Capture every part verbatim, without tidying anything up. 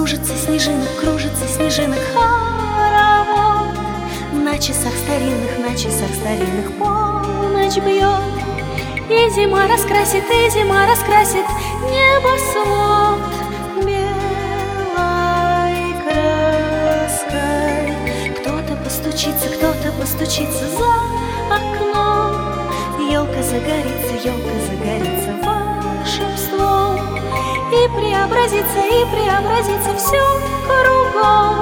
Кружится снежинок, кружится снежинок хоровод. На часах старинных, на часах старинных полночь бьет. И зима раскрасит, и зима раскрасит небосвод белой краской. Кто-то постучится, кто-то постучится за окном. Елка загорится, елка загорится волшебством. И преобразится, и преобразится все кругом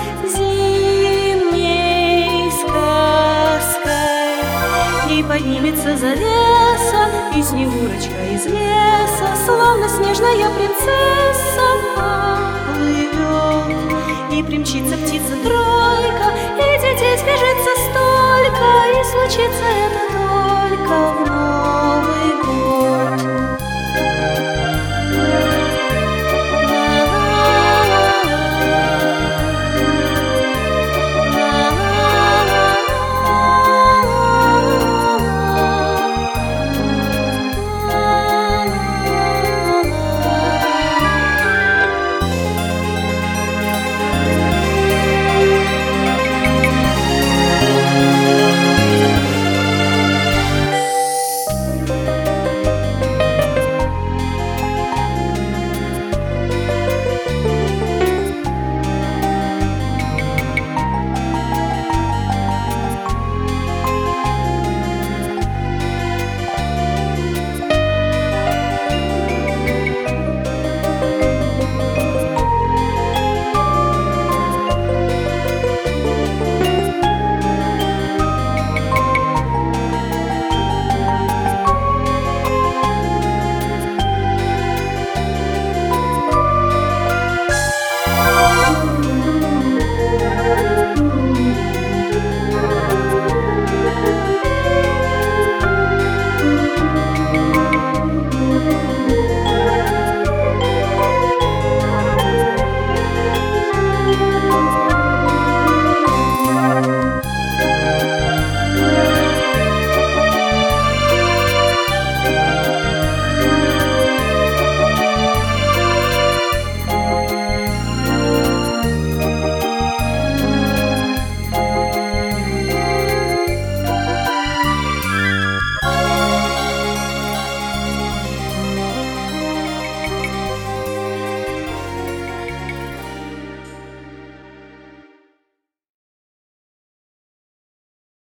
зимней сказкой. И поднимется завеса, и Снегурочка из леса, словно снежная принцесса, поплывет. И примчится птица-тройка, и детей сбежится столько, и случится это только вновь.